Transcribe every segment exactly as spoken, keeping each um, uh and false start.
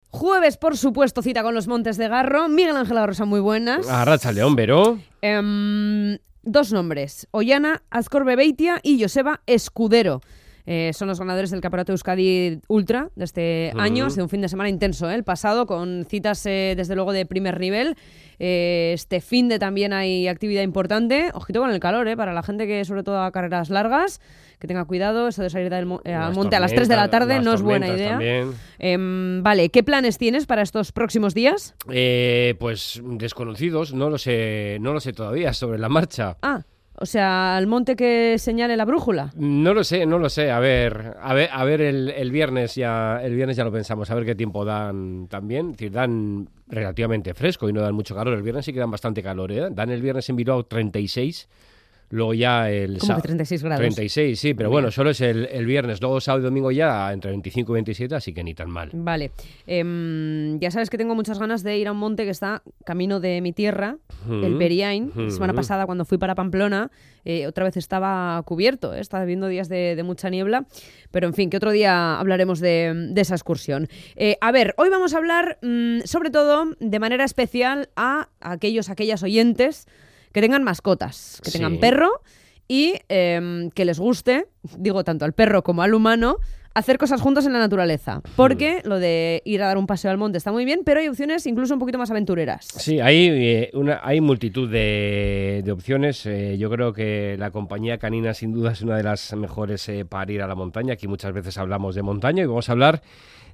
Jueves, por supuesto, cita con los Montes de Garro. Miguel Ángel Rosa, muy buenas. Arratsaldeon, Vero. Um, dos nombres, Ollana Azcorbebeitia y Joseba Escudero. Eh, son los ganadores del Campeonato Euskadi Ultra de este uh-huh. año. Ha sido un fin de semana intenso, ¿eh? El pasado, con citas eh, desde luego de primer nivel. Eh, este fin de también hay actividad importante. Ojito con el calor, ¿eh? Para la gente que sobre todo a carreras largas, que tenga cuidado. Eso de salir del mo- eh, al monte a las tres de la tarde no es buena idea. Eh, vale, ¿qué planes tienes para estos próximos días? Eh, pues desconocidos, no lo sé, no lo sé todavía, sobre la marcha. Ah. O sea, ¿al monte que señale la brújula? No lo sé, no lo sé. A ver, a ver, a ver el, el viernes ya, el viernes ya lo pensamos. A ver qué tiempo dan también. Es decir, dan relativamente fresco y no dan mucho calor. El viernes sí que dan bastante calor, ¿eh? Dan el viernes en Bilbao treinta y seis. Luego ya el ¿Cómo que treinta y seis grados? treinta y seis, sí, pero Muy bueno, bien. Solo es el, el viernes. Luego sábado y domingo ya entre veinticinco y veintisiete, así que ni tan mal. Vale. Eh, ya sabes que tengo muchas ganas de ir a un monte que está camino de mi tierra, uh-huh. el Beriain. Uh-huh. La semana pasada, cuando fui para Pamplona, eh, otra vez estaba cubierto, ¿eh? Estaba viendo días de, de mucha niebla. Pero en fin, que otro día hablaremos de, de esa excursión. Eh, a ver, hoy vamos a hablar mmm, sobre todo de manera especial a aquellos, aquellas oyentes que tengan mascotas, que tengan sí. perro y eh, que les guste, digo tanto al perro como al humano, hacer cosas juntos en la naturaleza. Porque lo de ir a dar un paseo al monte está muy bien, pero hay opciones incluso un poquito más aventureras. Sí, hay, eh, una, hay multitud de, de opciones. Eh, yo creo que la compañía canina sin duda es una de las mejores eh, para ir a la montaña. Aquí muchas veces hablamos de montaña y vamos a hablar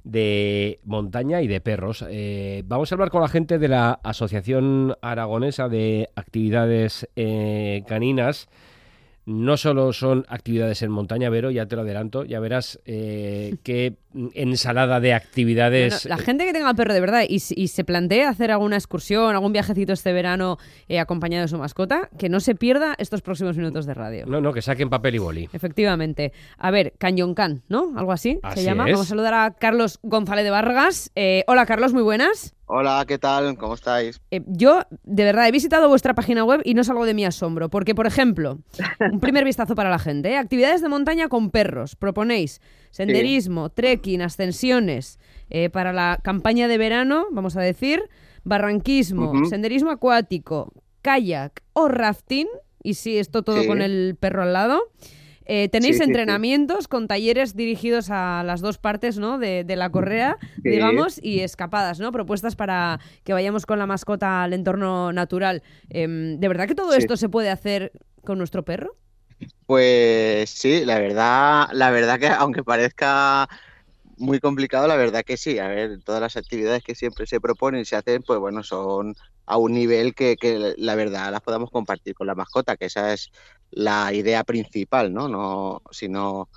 de montaña y de perros. Eh, vamos a hablar con la gente de la Asociación Aragonesa de Actividades eh, Caninas. No solo son actividades en montaña, Vero, ya te lo adelanto, ya verás eh, qué ensalada de actividades. Bueno, la gente que tenga perro de verdad y, y se plantea hacer alguna excursión, algún viajecito este verano eh, acompañado de su mascota, que no se pierda estos próximos minutos de radio. No, no, que saquen papel y boli. Efectivamente. A ver, Canyon Can, ¿no? Algo así, así se llama. Es. Vamos a saludar a Carlos González de Vargas. Eh, hola, Carlos, muy buenas. Hola, ¿qué tal? ¿Cómo estáis? Eh, yo, de verdad, he visitado vuestra página web y no salgo de mi asombro, porque, por ejemplo, un primer vistazo para la gente, ¿eh? Actividades de montaña con perros. Proponéis senderismo, sí. trekking, ascensiones, eh, para la campaña de verano, vamos a decir, barranquismo, uh-huh. senderismo acuático, kayak o rafting, y sí, esto todo sí. con el perro al lado. Eh, tenéis sí, entrenamientos sí, sí. con talleres dirigidos a las dos partes, ¿no? de, de la correa, sí. digamos, y escapadas, ¿no? Propuestas para que vayamos con la mascota al entorno natural. Eh, ¿De verdad que todo sí. esto se puede hacer con nuestro perro? Pues sí, la verdad, la verdad que aunque parezca muy complicado, la verdad que sí. A ver, todas las actividades que siempre se proponen y se hacen, pues bueno, son a un nivel que, que la verdad las podamos compartir con la mascota, que esa es la idea principal, ¿no? No, sino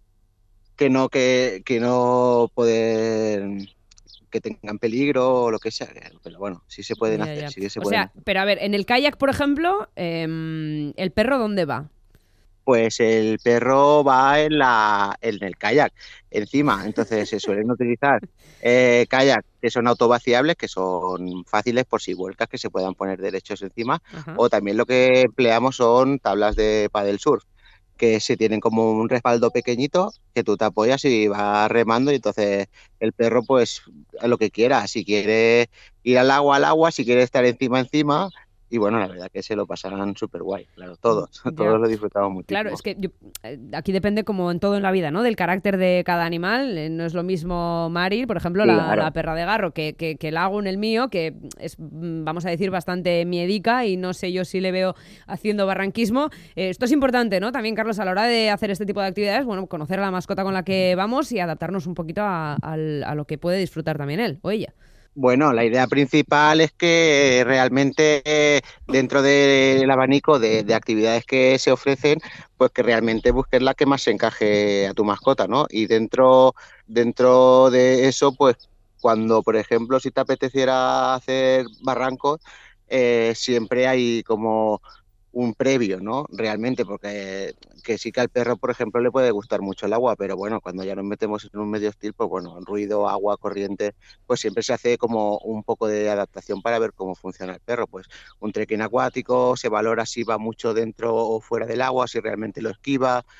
que no, que, que no poder que tengan peligro o lo que sea, pero bueno, sí se pueden ya, hacer, ya. sí que se o pueden sea, hacer. Pero a ver, en el kayak, por ejemplo, eh, ¿el perro dónde va? Pues el perro va en la en el kayak, encima. Entonces se suelen utilizar eh, kayak que son autovaciables, que son fáciles por si vuelcas, que se puedan poner derechos encima. Ajá. O también lo que empleamos son tablas de paddle surf, que se tienen como un respaldo pequeñito que tú te apoyas y vas remando, y entonces el perro pues a lo que quiera, si quiere ir al agua, al agua, si quiere estar encima, encima. Y bueno, la verdad que se lo pasarán súper guay, claro, todos, ya. todos lo disfrutamos muchísimo. Claro, es que yo, aquí depende, como en todo en la vida, ¿no? Del carácter de cada animal. Eh, no es lo mismo Mari, por ejemplo, sí, la, claro. la perra de Garro, que, que, que Lagun, el mío, que es, vamos a decir, bastante miedica, y no sé yo si le veo haciendo barranquismo. Eh, esto es importante, ¿no? También, Carlos, a la hora de hacer este tipo de actividades, bueno, conocer a la mascota con la que vamos y adaptarnos un poquito a, a, a lo que puede disfrutar también él o ella. Bueno, la idea principal es que realmente eh, dentro del abanico de, de actividades que se ofrecen, pues que realmente busques la que más se encaje a tu mascota, ¿no? Y dentro, dentro de eso, pues cuando, por ejemplo, si te apeteciera hacer barrancos, eh, siempre hay como un previo, ¿no? Realmente, porque que sí que al perro, por ejemplo, le puede gustar mucho el agua, pero bueno, cuando ya nos metemos en un medio hostil, pues bueno, ruido, agua, corriente, pues siempre se hace como un poco de adaptación para ver cómo funciona el perro. Pues un trekking acuático, se valora si va mucho dentro o fuera del agua, si realmente lo esquiva.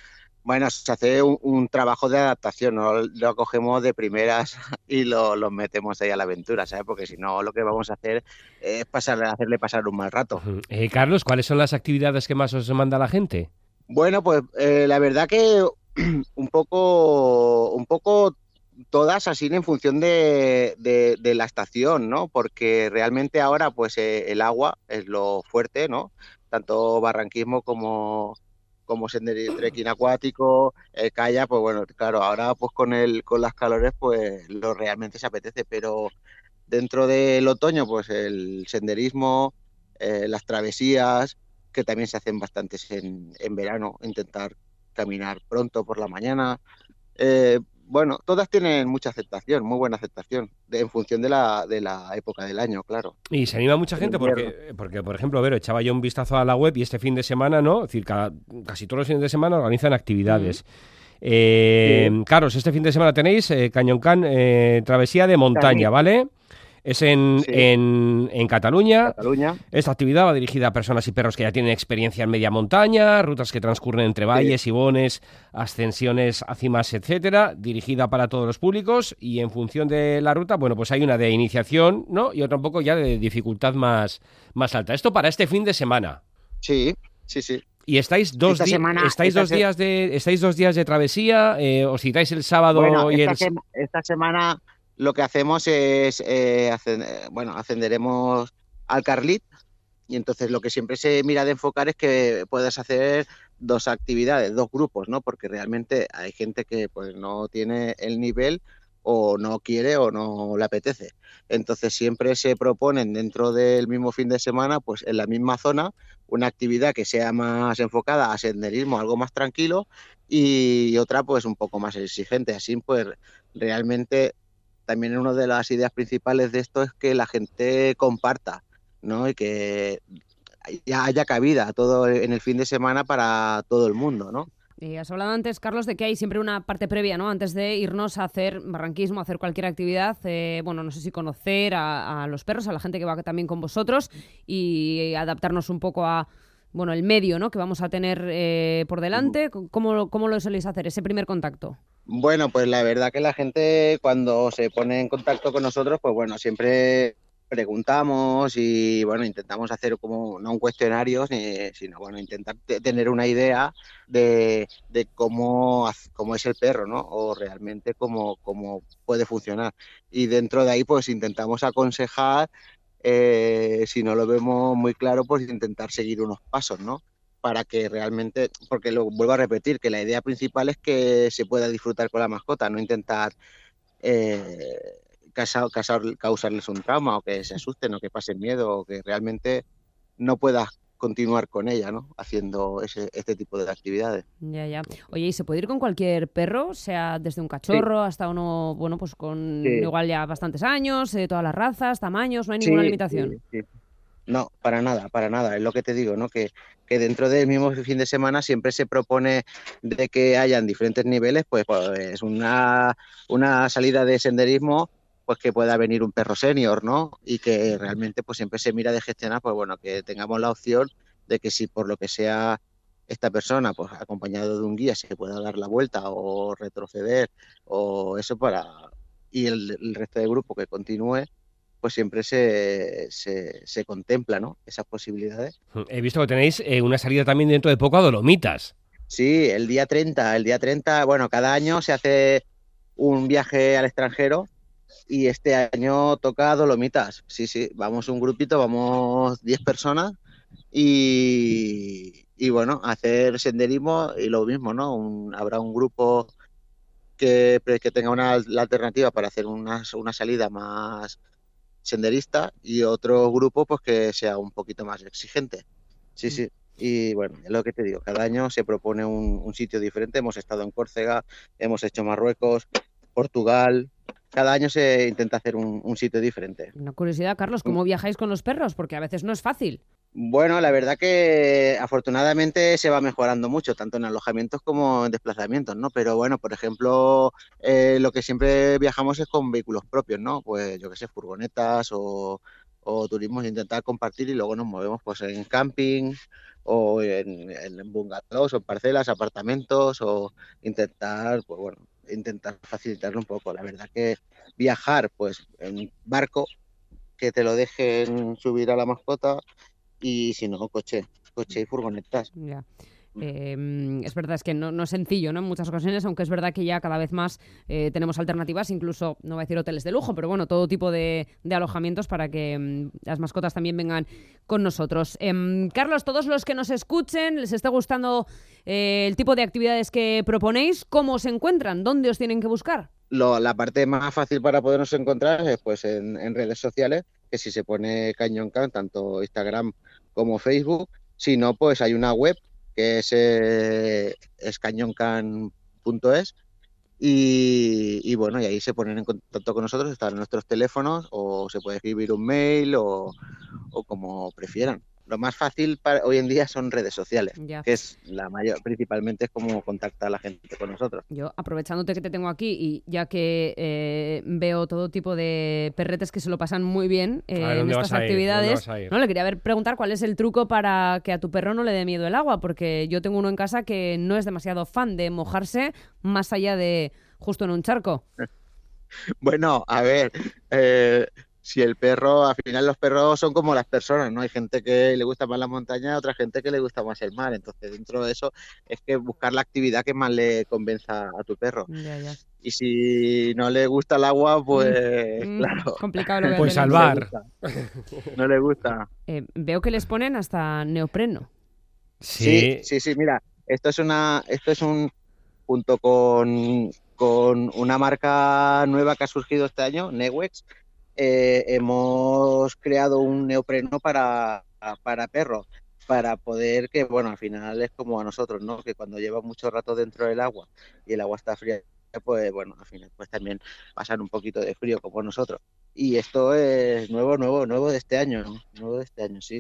Bueno, se hace un, un trabajo de adaptación, no lo cogemos de primeras y lo, lo metemos ahí a la aventura, ¿sabes? Porque si no, lo que vamos a hacer es pasar, hacerle pasar un mal rato. Ujú. Eh, Carlos, ¿cuáles son las actividades que más os manda la gente? Bueno, pues eh, la verdad que un poco, un poco todas así en función de, de- de la estación, ¿no? Porque realmente ahora pues eh, el agua es lo fuerte, ¿no? Tanto barranquismo como, como senderi- trekking acuático, el kayak, pues bueno, claro, ahora pues con el, con las calores pues lo realmente se apetece, pero dentro del otoño pues el senderismo, eh, las travesías, que también se hacen bastantes en, en verano, intentar caminar pronto por la mañana, eh, bueno, todas tienen mucha aceptación, muy buena aceptación, de- en función de la, de la época del año, claro. Y se anima mucha En gente invierno. porque, porque, por ejemplo, Vero, echaba yo un vistazo a la web y este fin de semana, ¿no? Es decir, cada- casi todos los fines de semana organizan Mm. actividades. Eh, Sí, Carlos, este fin de semana tenéis eh, Cañón Can, eh, travesía de montaña, Carnic, ¿vale? Es en, sí, en, en Cataluña. Cataluña, Esta actividad va dirigida a personas y perros que ya tienen experiencia en media montaña, rutas que transcurren entre sí, valles, ibones, ascensiones a cimas, etcétera, dirigida para todos los públicos y en función de la ruta, bueno, pues hay una de iniciación, ¿no? Y otra un poco ya de dificultad más, más alta. Esto para este fin de semana. sí, sí, sí. Y estáis dos, Esta di- semana, estáis esta dos se- días de estáis dos días de travesía, eh, os citáis el bueno, sábado y el esta, s- sema- esta semana lo que hacemos es, eh, hacen- eh, bueno, ascenderemos al Carlit. Y entonces lo que siempre se mira de enfocar es que puedas hacer dos actividades, dos grupos, ¿no? Porque realmente hay gente que pues no tiene el nivel o no quiere o no le apetece. Entonces siempre se proponen dentro del mismo fin de semana, pues en la misma zona, una actividad que sea más enfocada a senderismo, algo más tranquilo, y otra pues un poco más exigente. Así pues realmente también una de las ideas principales de esto es que la gente comparta, ¿no? Y que ya haya cabida todo en el fin de semana para todo el mundo, ¿no? Y has hablado antes, Carlos, de que hay siempre una parte previa, ¿no? Antes de irnos a hacer barranquismo, a hacer cualquier actividad, eh, bueno, no sé si conocer a, a los perros, a la gente que va también con vosotros y adaptarnos un poco a, bueno, el medio, ¿no? Que vamos a tener eh, por delante. ¿Cómo, cómo lo soléis hacer, ese primer contacto? Bueno, pues la verdad que la gente cuando se pone en contacto con nosotros, pues bueno, siempre preguntamos y bueno, intentamos hacer como no un cuestionario, ni- sino bueno, intentar te- tener una idea de, de cómo, haz- cómo es el perro, ¿no? O realmente cómo, cómo puede funcionar. Y dentro de ahí, pues intentamos aconsejar, eh, si no lo vemos muy claro, pues intentar seguir unos pasos, ¿no? Para que realmente, porque lo vuelvo a repetir, que la idea principal es que se pueda disfrutar con la mascota, no intentar eh, causar, causar- causarles un trauma o que se asusten o que pasen miedo o que realmente no puedas continuar con ella, ¿no? Haciendo ese, este tipo de actividades. Ya, ya. Oye, ¿y se puede ir con cualquier perro? Sea desde un Sí, cachorro hasta uno, bueno, pues con sí, igual ya bastantes años, de todas las razas, tamaños, no hay ninguna sí, limitación. sí, sí. No, para nada, para nada. Es lo que te digo, ¿no? Que, que dentro del mismo fin de semana siempre se propone de que hayan diferentes niveles, pues, pues una, una salida de senderismo, pues que pueda venir un perro senior, ¿no? Y que realmente pues siempre se mira de gestionar, pues bueno, que tengamos la opción de que si por lo que sea esta persona, pues acompañado de un guía, se pueda dar la vuelta o retroceder o eso para... y el, el resto del grupo que continúe pues siempre se, se, se contempla, ¿no? Esas posibilidades. He visto que tenéis eh, una salida también dentro de poco a Dolomitas. Sí, el día treinta, el día treinta, bueno, cada año se hace un viaje al extranjero y este año toca Dolomitas. Sí, sí, vamos un grupito, vamos diez personas y, y bueno, hacer senderismo y lo mismo, ¿no? Un- habrá un grupo que, que tenga una la alternativa para hacer una, una salida más senderista y otro grupo pues que sea un poquito más exigente. Sí, Mm. sí. Y bueno, es lo que te digo, cada año se propone un, un sitio diferente. Hemos estado en Córcega, hemos hecho Marruecos, Portugal. Cada año se intenta hacer un, un sitio diferente. Una curiosidad, Carlos, ¿cómo viajáis con los perros? Porque a veces no es fácil. Bueno, la verdad que afortunadamente se va mejorando mucho, tanto en alojamientos como en desplazamientos, ¿no? Pero bueno, por ejemplo, eh, lo que siempre viajamos es con vehículos propios, ¿no? Pues yo qué sé, furgonetas o, o turismo es intentar compartir y luego nos movemos pues en camping o en, en bungalows o en parcelas, apartamentos o intentar, pues bueno, intentar facilitarlo un poco. La verdad que viajar pues en barco, que te lo dejen subir a la mascota y si no, coche, coche y furgonetas. Ya. Eh, es verdad, es que no, no es sencillo, ¿no? En muchas ocasiones, aunque es verdad que ya cada vez más eh, tenemos alternativas, incluso, no voy a decir hoteles de lujo, pero bueno, todo tipo de, de alojamientos para que mm, las mascotas también vengan con nosotros. Eh, Carlos, todos los que nos escuchen, les esté gustando eh, el tipo de actividades que proponéis, ¿cómo se encuentran? ¿Dónde os tienen que buscar? Lo, la parte más fácil para podernos encontrar es pues en, en redes sociales, que si se pone Canyon Can, tanto Instagram como Facebook. Si no, pues hay una web que es, eh, es canyon can punto es y, y bueno, y ahí se ponen en contacto con nosotros, están nuestros teléfonos o se puede escribir un mail o, o como prefieran. Lo más fácil para hoy en día son redes sociales, Ya. que es la mayor, principalmente es como contacta a la gente con nosotros. Yo, aprovechándote que te tengo aquí y ya que eh, veo todo tipo de perretes que se lo pasan muy bien eh, A ver, en ¿dónde estas vas a ir? actividades, ¿Dónde vas a ir? no, le quería ver, preguntar cuál es el truco para que a tu perro no le dé miedo el agua, porque yo tengo uno en casa que no es demasiado fan de mojarse más allá de justo en un charco. Bueno, a ver, eh, si el perro, al final los perros son como las personas, ¿no? Hay gente que le gusta más la montaña, otra gente que le gusta más el mar. Entonces, dentro de eso, es que buscar la actividad que más le convenza a tu perro. Ya, ya. Y si no le gusta el agua, pues Mm, claro, complicado lo que Pues tenemos. salvar. no le gusta. No le gusta. Eh, veo que les ponen hasta neopreno. Sí, sí, sí, mira, esto es una, esto es un, junto con, con una marca nueva que ha surgido este año, Newex, eh, hemos creado un neopreno para, para perros, para poder que, bueno, al final es como a nosotros, ¿no? Que cuando llevas mucho rato dentro del agua y el agua está fría, pues bueno, al final pues también pasan un poquito de frío como nosotros. Y esto es nuevo, nuevo, nuevo de este año, ¿no? Nuevo de este año, sí.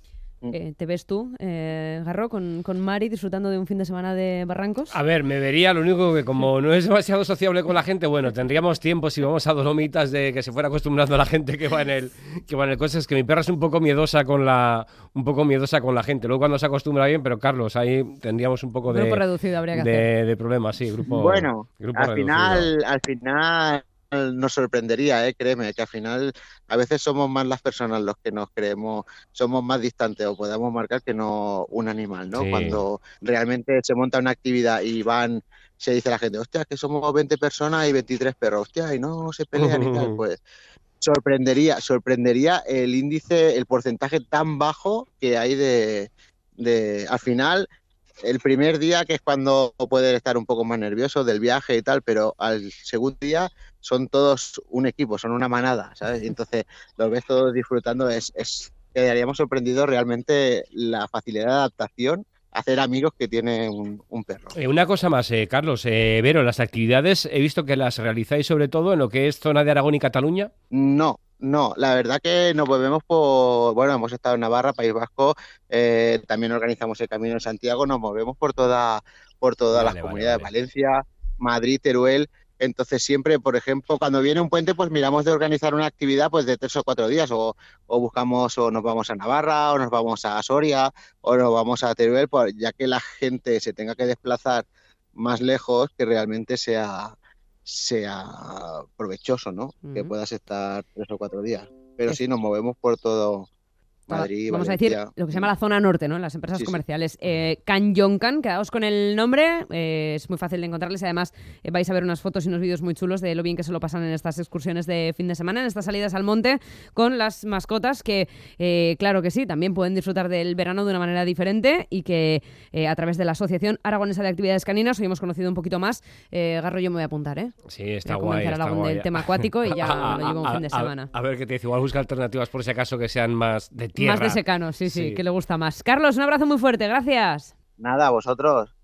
Eh, ¿Te ves tú, eh, Garro, con, con Mari disfrutando de un fin de semana de Barrancos? A ver, me vería, lo único que como no es demasiado sociable con la gente, bueno, tendríamos tiempo si vamos a Dolomitas de que se fuera acostumbrando a la gente que va en el que va en el coche. Es que mi perra es un poco miedosa con la un poco miedosa con la gente. Luego cuando se acostumbra bien, pero Carlos, ahí tendríamos un poco de Grupo reducido habría que de, hacer. de problemas, sí, grupo Bueno, grupo al reducido. final, al final nos sorprendería, ¿eh? Créeme, que al final a veces somos más las personas los que nos creemos, somos más distantes o podemos marcar que no un animal, ¿no? Sí. Cuando realmente se monta una actividad y van, se dice la gente, hostia, que somos veinte personas y veintitrés perros, hostia, y no se pelean y tal, pues sorprendería, sorprendería el índice, el porcentaje tan bajo que hay de, de al final. El primer día, que es cuando pueden estar un poco más nerviosos del viaje y tal, pero al segundo día son todos un equipo, son una manada, ¿sabes? Y entonces los ves todos disfrutando. Es, es quedaríamos sorprendidos realmente la facilidad de adaptación a hacer amigos que tiene un, un perro. Eh, una cosa más, eh, Carlos, eh, Vero, las actividades he visto que las realizáis sobre todo en lo que es zona de Aragón y Cataluña. No, no, la verdad que nos movemos por, bueno, hemos estado en Navarra, País Vasco, eh, también organizamos el Camino de Santiago, nos movemos por toda, por todas Vale, las vale, comunidades, vale. Valencia, Madrid, Teruel. Entonces siempre, por ejemplo, cuando viene un puente, pues miramos de organizar una actividad pues de tres o cuatro días, o, o buscamos, o nos vamos a Navarra, o nos vamos a Soria, o nos vamos a Teruel, pues, ya que la gente se tenga que desplazar más lejos, que realmente sea sea provechoso, ¿no? Uh-huh. Que puedas estar tres o cuatro días. Pero Es... sí, nos movemos por todo Madrid, Vamos Valencia. a decir lo que se llama la zona norte, ¿no? En las empresas Sí, sí. comerciales. Eh, Canyon Can, quedaos con el nombre, eh, es muy fácil de encontrarles y además eh, vais a ver unas fotos y unos vídeos muy chulos de lo bien que se lo pasan en estas excursiones de fin de semana, en estas salidas al monte con las mascotas que, eh, claro que sí, también pueden disfrutar del verano de una manera diferente y que eh, a través de la Asociación Aragonesa de Actividades Caninas hoy hemos conocido un poquito más. Eh, Garro, yo me voy a apuntar, ¿eh? Sí, está voy a guay. convencer a Está Aragón guay. del tema acuático y ya A- lo llevo un a- fin de a- semana. A, ver qué te dice, igual busca alternativas por si acaso que sean más de tierra. Más de secano, sí, sí, Sí. que le gusta más. Carlos, un abrazo muy fuerte, gracias. Nada, vosotros.